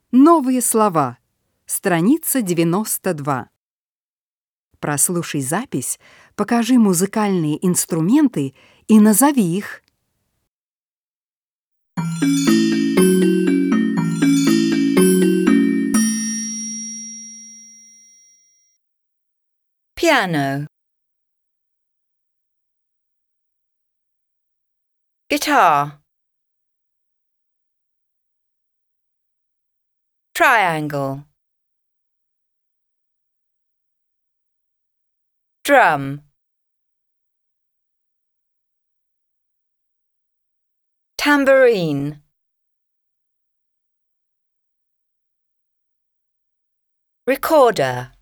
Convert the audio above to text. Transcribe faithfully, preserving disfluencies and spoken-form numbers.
Новые слова. Страница девяносто два. Прослушай запись, покажи музыкальные инструменты и назови их. Piano, guitar, triangle, drum, tambourine, recorder,